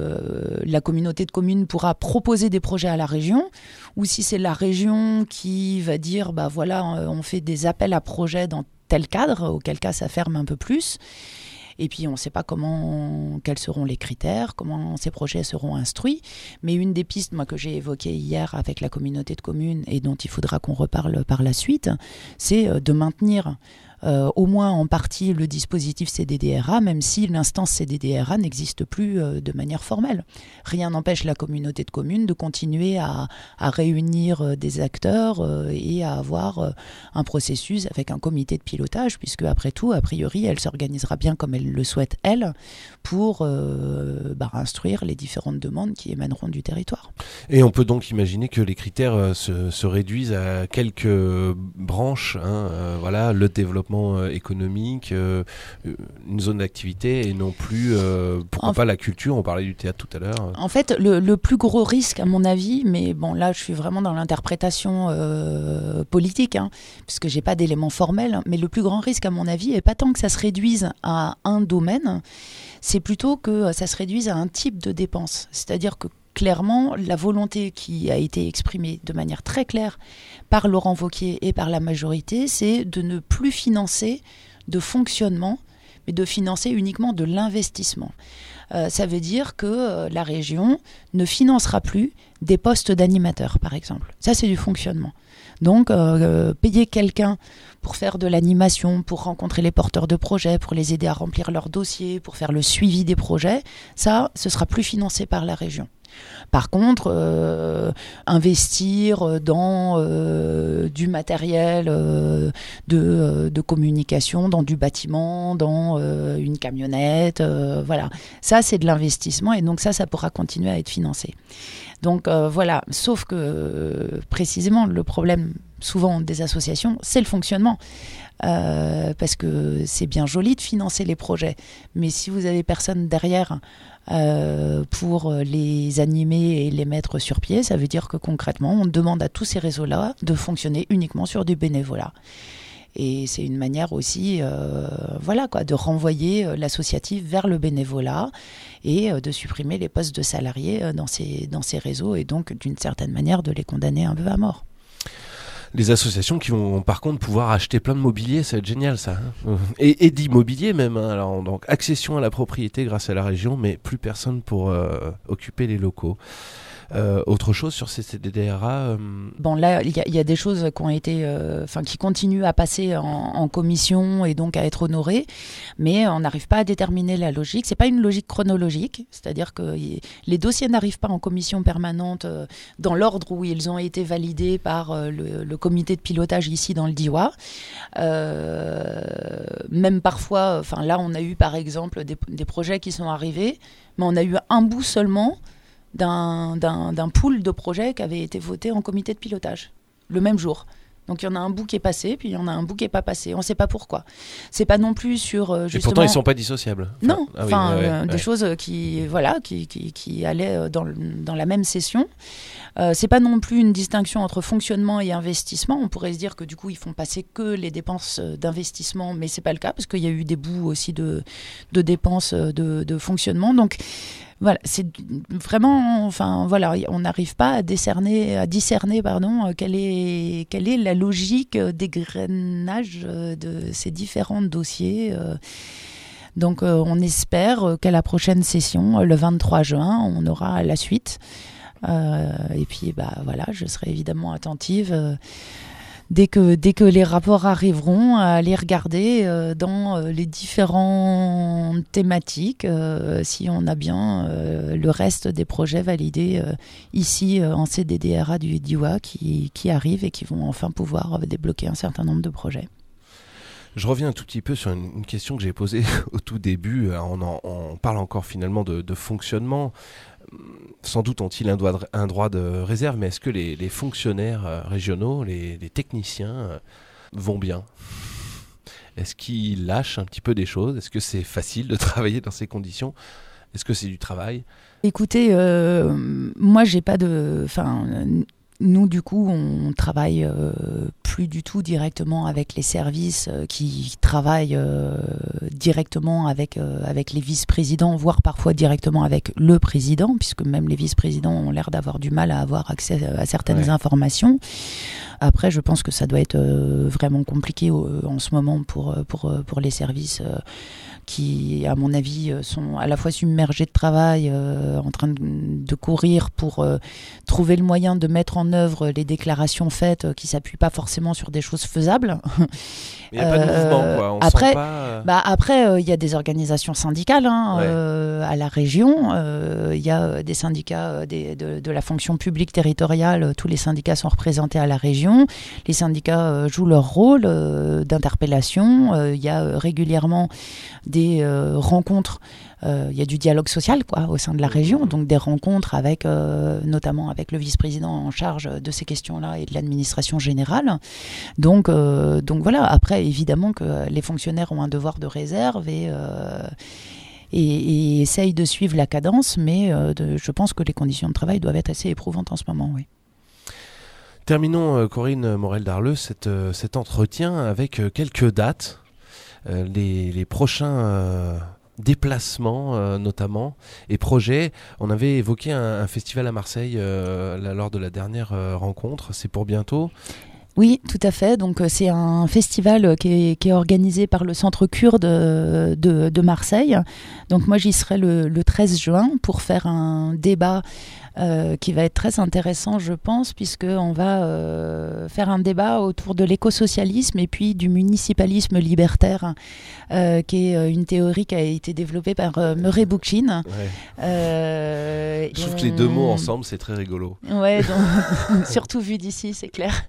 la communauté de communes pourra proposer des projets à la région ou si c'est la région qui va dire on fait des appels à projets dans tel cadre, auquel cas ça ferme un peu plus. Et puis on ne sait pas quels seront les critères, comment ces projets seront instruits. Mais une des pistes que j'ai évoquées hier avec la communauté de communes et dont il faudra qu'on reparle par la suite, c'est de maintenir au moins en partie le dispositif CDDRA, même si l'instance CDDRA n'existe plus de manière formelle. Rien n'empêche la communauté de communes de continuer à réunir des acteurs et à avoir un processus avec un comité de pilotage, puisque après tout, a priori, elle s'organisera bien comme elle le souhaite, elle, pour instruire les différentes demandes qui émaneront du territoire. Et on peut donc imaginer que les critères se réduisent à quelques branches, le développement économique, une zone d'activité et non plus, pas la culture, on parlait du théâtre tout à l'heure. En fait, le plus gros risque à mon avis, mais bon là je suis vraiment dans l'interprétation politique, puisque j'ai pas d'éléments formels, mais le plus grand risque à mon avis est pas tant que ça se réduise à un domaine, c'est plutôt que ça se réduise à un type de dépense. C'est-à-dire que clairement, la volonté qui a été exprimée de manière très claire par Laurent Wauquiez et par la majorité, c'est de ne plus financer de fonctionnement, mais de financer uniquement de l'investissement. Ça veut dire que la région ne financera plus des postes d'animateurs, par exemple. Ça, c'est du fonctionnement. Donc, payer quelqu'un pour faire de l'animation, pour rencontrer les porteurs de projets, pour les aider à remplir leurs dossiers, pour faire le suivi des projets, ça, ce sera plus financé par la région. Par contre, investir dans du matériel de communication, dans du bâtiment, dans une camionnette, voilà. Ça, c'est de l'investissement et donc ça pourra continuer à être financé. Donc voilà, sauf que précisément le problème souvent des associations, c'est le fonctionnement. Parce que c'est bien joli de financer les projets, mais si vous avez personne derrière pour les animer et les mettre sur pied, ça veut dire que concrètement, on demande à tous ces réseaux-là de fonctionner uniquement sur du bénévolat. Et c'est une manière aussi de renvoyer l'associatif vers le bénévolat et de supprimer les postes de salariés dans ces réseaux et donc d'une certaine manière de les condamner un peu à mort. Les associations qui vont par contre pouvoir acheter plein de mobilier, ça va être génial ça. Et d'immobilier même. Alors, donc accession à la propriété grâce à la région, mais plus personne pour occuper les locaux. Autre chose sur ces CDDRA Bon, là, il y a des choses qui ont été, qui continuent à passer en commission et donc à être honorées, mais on n'arrive pas à déterminer la logique. C'est pas une logique chronologique, c'est-à-dire que les dossiers n'arrivent pas en commission permanente dans l'ordre où ils ont été validés par le comité de pilotage ici dans le DIWA. Même parfois, là, on a eu par exemple des projets qui sont arrivés, mais on a eu un bout seulement d'un pool de projets qui avait été voté en comité de pilotage le même jour. Donc il y en a un bout qui est passé, puis il y en a un bout qui n'est pas passé. On ne sait pas pourquoi. C'est pas non plus sur justement. Et pourtant ils ne sont pas dissociables. Non, des choses qui allaient dans la même session. C'est pas non plus une distinction entre fonctionnement et investissement. On pourrait se dire que du coup ils font passer que les dépenses d'investissement, mais c'est pas le cas parce qu'il y a eu des bouts aussi de dépenses de fonctionnement. Donc voilà, c'est vraiment, on n'arrive pas à discerner, quelle est la logique d'égrainage de ces différents dossiers. Donc, on espère qu'à la prochaine session, le 23 juin, on aura la suite. Et puis, je serai évidemment attentive. Dès que les rapports arriveront, à les regarder dans les différentes thématiques, si on a bien le reste des projets validés ici en CDDRA du DIWA qui arrivent et qui vont enfin pouvoir débloquer un certain nombre de projets. Je reviens un tout petit peu sur une question que j'ai posée au tout début. On parle encore finalement de fonctionnement. Sans doute ont-ils un droit de réserve, mais est-ce que les fonctionnaires régionaux, les techniciens vont bien ? Est-ce qu'ils lâchent un petit peu des choses ? Est-ce que c'est facile de travailler dans ces conditions ? Est-ce que c'est du travail ? Écoutez, moi j'ai pas de... Nous, du coup, on travaille plus du tout directement avec les services qui travaillent directement avec les vice-présidents, voire parfois directement avec le président, puisque même les vice-présidents ont l'air d'avoir du mal à avoir accès à certaines informations. Après, je pense que ça doit être vraiment compliqué en ce moment pour les services qui, à mon avis, sont à la fois submergés de travail, en train de courir pour trouver le moyen de mettre en œuvre les déclarations faites qui ne s'appuient pas forcément sur des choses faisables. Il n'y a pas de mouvement, quoi. Après, il y a des organisations syndicales à la région. Il y a des syndicats de la fonction publique territoriale. Tous les syndicats sont représentés à la région. Les syndicats jouent leur rôle d'interpellation. Il y a régulièrement des rencontres. Il y a du dialogue social au sein de la région, donc des rencontres avec, notamment avec le vice-président en charge de ces questions-là et de l'administration générale. Donc voilà, après évidemment que les fonctionnaires ont un devoir de réserve et essayent de suivre la cadence, mais je pense que les conditions de travail doivent être assez éprouvantes en ce moment, oui. Terminons, Corinne Morel-Darleux, cet entretien avec quelques dates, les prochains déplacements notamment et projets. On avait évoqué un festival à Marseille lors de la dernière rencontre. C'est pour bientôt ? Oui, tout à fait. Donc c'est un festival qui est organisé par le Centre Kurde de Marseille. Donc moi j'y serai le 13 juin pour faire un débat qui va être très intéressant, je pense, puisqu'on va faire un débat autour de l'écosocialisme et puis du municipalisme libertaire, qui est une théorie qui a été développée par Murray Bookchin. Ouais. Je trouve que les deux mots ensemble, c'est très rigolo. Ouais, surtout vu d'ici, c'est clair.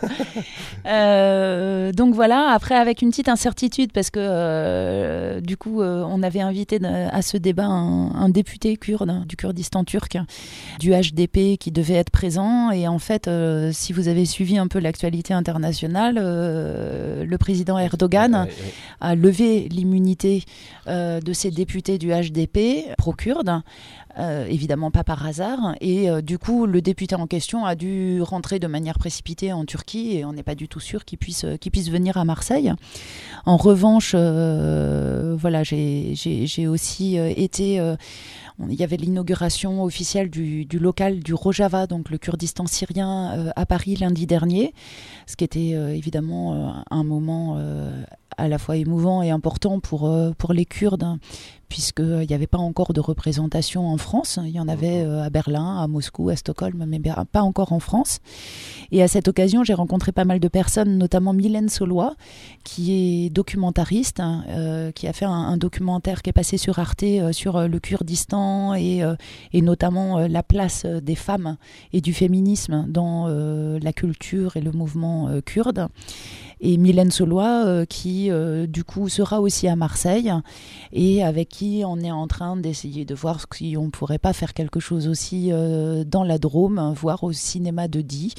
Donc voilà, après avec une petite incertitude, parce que du coup, on avait invité à ce débat un député kurde du Kurdistan turc, du HDP, qui devait être présent. Et en fait, si vous avez suivi un peu l'actualité internationale, le président Erdogan a levé l'immunité de ces députés du HDP pro-kurdes. Évidemment pas par hasard, et du coup le député en question a dû rentrer de manière précipitée en Turquie, et on n'est pas du tout sûr qu'il puisse venir à Marseille. En revanche, voilà, j'ai aussi été... il y avait l'inauguration officielle du local du Rojava, donc le Kurdistan syrien, à Paris lundi dernier, ce qui était évidemment un moment à la fois émouvant et important pour les Kurdes, hein, puisqu'il n'y avait pas encore de représentation en France. Il y en avait à Berlin, à Moscou, à Stockholm, mais pas encore en France. Et à cette occasion, j'ai rencontré pas mal de personnes, notamment Mylène Saulois, qui est documentariste, hein, qui a fait un documentaire qui est passé sur Arte sur le Kurdistan et notamment la place des femmes et du féminisme dans la culture et le mouvement kurde. Et Mylène Saulois, qui du coup sera aussi à Marseille, et avec qui on est en train d'essayer de voir si on ne pourrait pas faire quelque chose aussi dans la Drôme, voire au cinéma de Die.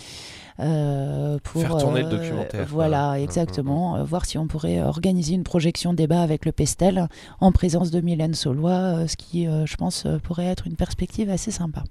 Pour faire tourner le documentaire. Voilà, exactement. Voir si on pourrait organiser une projection débat avec le Pestel en présence de Mylène Saulois, ce qui, je pense, pourrait être une perspective assez sympa.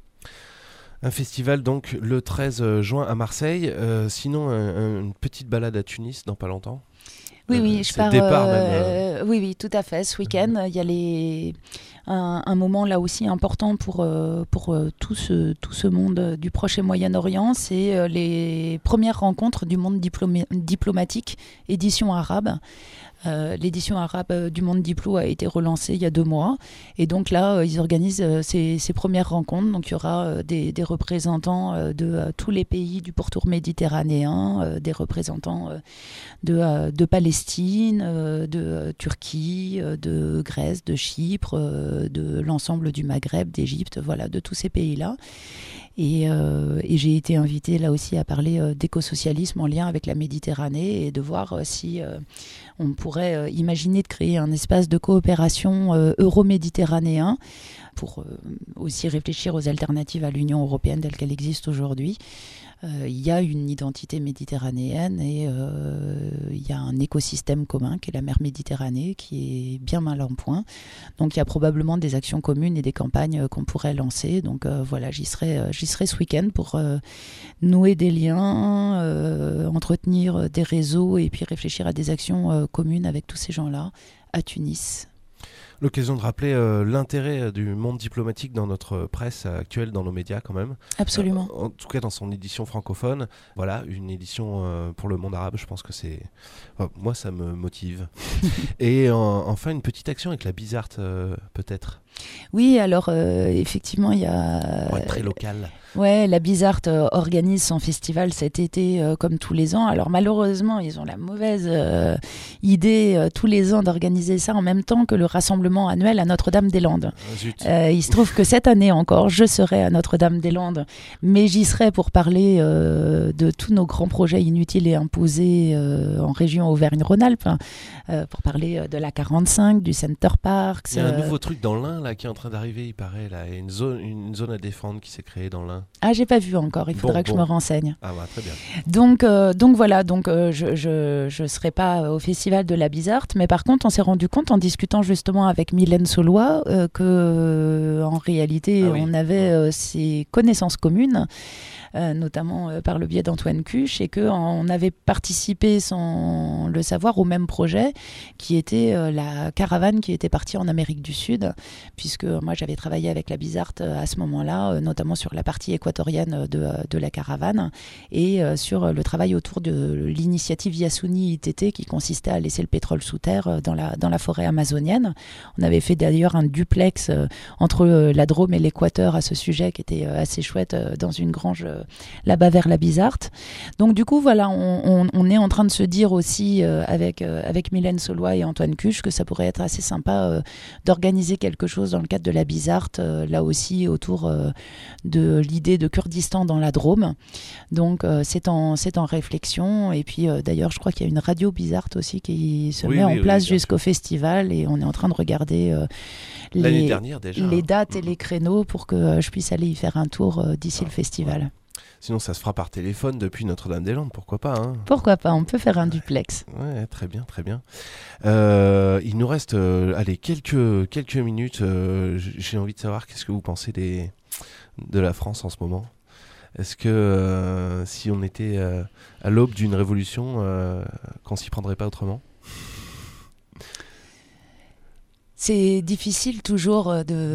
Un festival donc le 13 juin à Marseille. Sinon, une petite balade à Tunis dans pas longtemps. Oui, je pars. Départ même. Oui, tout à fait. Ce week-end, il y a un moment là aussi important pour tout ce monde du Proche et Moyen-Orient. C'est les premières rencontres du monde diplomatique, édition arabe. L'édition arabe du Monde Diplo a été relancée il y a 2 mois, et donc là ils organisent ces premières rencontres. Donc il y aura des représentants de tous les pays du pourtour méditerranéen, des représentants de Palestine, de Turquie, de Grèce, de Chypre, de l'ensemble du Maghreb, d'Égypte, voilà, de tous ces pays-là. Et j'ai été invitée là aussi à parler d'écosocialisme en lien avec la Méditerranée, et de voir si on pourrait imaginer de créer un espace de coopération euro-méditerranéen pour aussi réfléchir aux alternatives à l'Union européenne telle qu'elle existe aujourd'hui. Il y a une identité méditerranéenne, et il y a un écosystème commun qui est la mer Méditerranée, qui est bien mal en point. Donc il y a probablement des actions communes et des campagnes qu'on pourrait lancer. Donc voilà, j'y serai ce week-end pour nouer des liens, entretenir des réseaux, et puis réfléchir à des actions communes avec tous ces gens-là à Tunis. L'occasion de rappeler l'intérêt du monde diplomatique dans notre presse actuelle, dans nos médias quand même. Absolument. En tout cas dans son édition francophone. Voilà, une édition pour le monde arabe, je pense que c'est... moi, ça me motive. Et enfin, une petite action avec la Bizart, peut-être. Oui, alors effectivement, il y a... Pour être très local. Ouais, la Bizart organise son festival cet été comme tous les ans. Alors malheureusement, ils ont la mauvaise idée tous les ans d'organiser ça en même temps que le rassemblement annuel à Notre-Dame-des-Landes. Il se trouve que cette année encore, je serai à Notre-Dame-des-Landes, mais j'y serai pour parler de tous nos grands projets inutiles et imposés en région Auvergne-Rhône-Alpes, pour parler de la 45, du Center Parks. Il y a un nouveau truc dans l'Ain là qui est en train d'arriver, il paraît là, il y a une zone à défendre qui s'est créée dans l'Ain. Ah, j'ai pas vu encore, il faudra que je me renseigne. Ah bah, très bien. Donc voilà, je serai pas au festival de la Bizart, mais par contre on s'est rendu compte en discutant justement avec Mylène Saulois que en réalité on avait ces connaissances communes, notamment par le biais d'Antoine Cuche, et qu'on avait participé sans le savoir au même projet qui était la caravane qui était partie en Amérique du Sud, puisque moi j'avais travaillé avec la Bizart à ce moment-là, notamment sur la partie équatorienne de la caravane, et sur le travail autour de l'initiative Yasuni ITT qui consistait à laisser le pétrole sous terre dans la forêt amazonienne On avait fait d'ailleurs un duplex entre la Drôme et l'Équateur à ce sujet qui était assez chouette dans une grange là-bas vers la Bizarte. Donc du coup, voilà, on est en train de se dire aussi avec Mylène Saulois et Antoine Cuche que ça pourrait être assez sympa d'organiser quelque chose dans le cadre de la Bizarte, là aussi autour de l'idée de Kurdistan dans la Drôme. Donc c'est en réflexion. Et puis d'ailleurs, je crois qu'il y a une radio Bizarte aussi qui se met en place jusqu'au festival, et on est en train de regarder l'année dernière déjà, les dates et les créneaux pour que je puisse aller y faire un tour d'ici le festival. Ouais. Sinon, ça se fera par téléphone depuis Notre-Dame-des-Landes, pourquoi pas, hein. Pourquoi pas, on peut faire un duplex. Ouais, très bien, très bien. Il nous reste quelques minutes. J'ai envie de savoir qu'est-ce que vous pensez de la France en ce moment. Est-ce que si on était à l'aube d'une révolution, qu'on s'y prendrait pas autrement ? C'est difficile toujours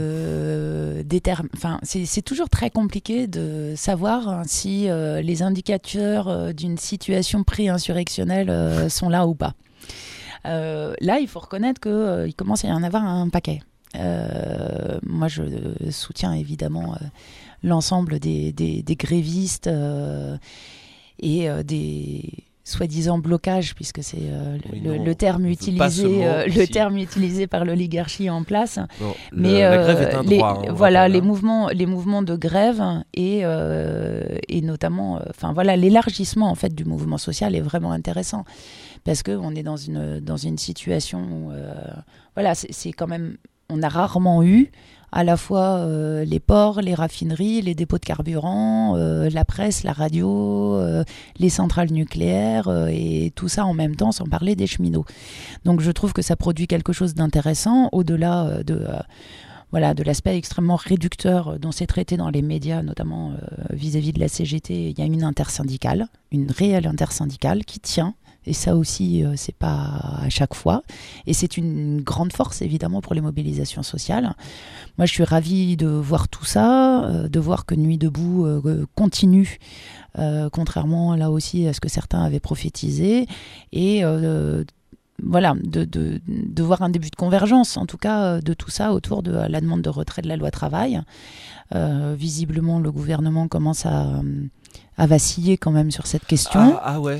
c'est toujours très compliqué de savoir si les indicateurs d'une situation pré-insurrectionnelle sont là ou pas. Là, il faut reconnaître qu'il commence à y en avoir un paquet. Moi, je soutiens évidemment l'ensemble des grévistes et des soi-disant blocage, puisque c'est le terme utilisé par l'oligarchie en place. Bon, mais la grève est un droit. Les mouvements de grève et notamment, l'élargissement en fait du mouvement social est vraiment intéressant, parce que on est dans une situation où c'est quand même, on a rarement eu à la fois les ports, les raffineries, les dépôts de carburant, la presse, la radio, les centrales nucléaires et tout ça en même temps, sans parler des cheminots. Donc je trouve que ça produit quelque chose d'intéressant, au-delà de l'aspect extrêmement réducteur dont c'est traité dans les médias, notamment vis-à-vis de la CGT. Il y a une réelle intersyndicale qui tient. Et ça aussi, c'est pas à chaque fois. Et c'est une grande force, évidemment, pour les mobilisations sociales. Moi, je suis ravie de voir tout ça, de voir que Nuit debout continue, contrairement, là aussi, à ce que certains avaient prophétisé. Et de voir un début de convergence, en tout cas, de tout ça autour de la demande de retrait de la loi travail. Visiblement, le gouvernement commence à vaciller quand même sur cette question. Ah ouais.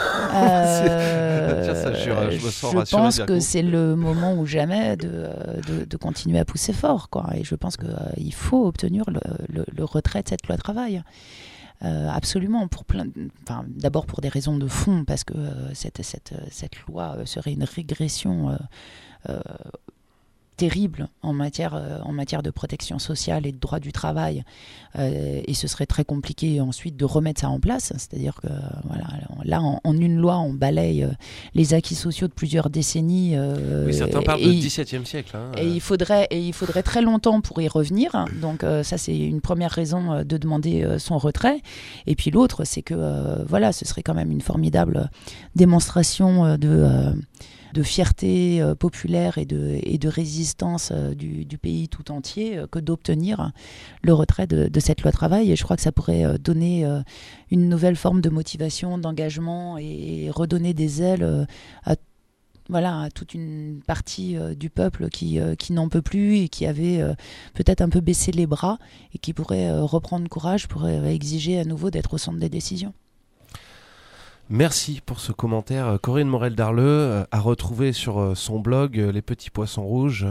Je pense que c'est le moment ou jamais de continuer à pousser fort, quoi. Et je pense qu'il faut obtenir le retrait de cette loi travail. Absolument, d'abord pour des raisons de fond, parce que cette loi serait une régression terrible en matière de protection sociale et de droit du travail, et ce serait très compliqué ensuite de remettre ça en place. C'est-à-dire que là en une loi on balaye les acquis sociaux de plusieurs décennies. Certains parlent du XVIIe siècle. Et il faudrait très longtemps pour y revenir. Donc ça, c'est une première raison de demander son retrait. Et puis l'autre, c'est que ce serait quand même une formidable démonstration de fierté populaire et de résistance du pays tout entier que d'obtenir le retrait de cette loi travail. Et je crois que ça pourrait donner une nouvelle forme de motivation, d'engagement, et redonner des ailes à toute une partie du peuple qui n'en peut plus et qui avait peut-être un peu baissé les bras, et qui pourrait reprendre courage pour exiger à nouveau d'être au centre des décisions. Merci pour ce commentaire. Corinne Morel-Darleux a retrouvé sur son blog Les Petits Poissons Rouges,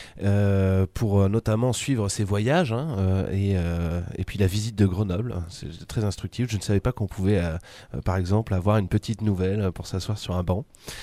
pour notamment suivre ses voyages, et puis la visite de Grenoble. C'est très instructif. Je ne savais pas qu'on pouvait par exemple avoir une petite nouvelle pour s'asseoir sur un banc.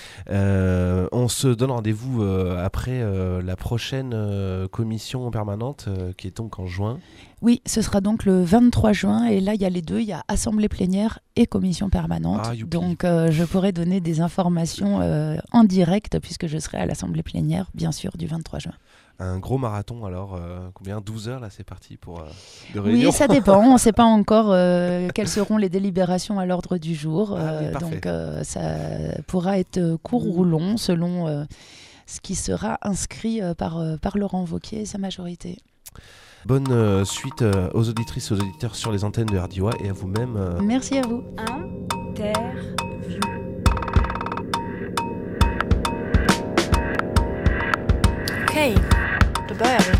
On se donne rendez-vous après la prochaine commission permanente, qui est donc en juin. Oui, ce sera donc le 23 juin, et là il y a les deux, il y a assemblée plénière et commission permanente. Donc je pourrai donner des informations en direct, puisque je serai à l'assemblée plénière, bien sûr, du 23 juin. Un gros marathon alors, combien, 12 heures là, c'est parti pour de réunion? Oui, ça dépend, on ne sait pas encore quelles seront les délibérations à l'ordre du jour, donc ça pourra être court ou long selon ce qui sera inscrit par Laurent Wauquiez et sa majorité. Bonne suite aux auditrices et aux auditeurs sur les antennes de RDY, et à vous-même. Merci à vous. Interview. Hej, då börjar vi.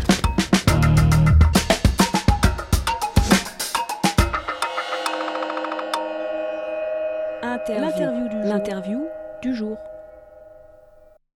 L'interview du jour.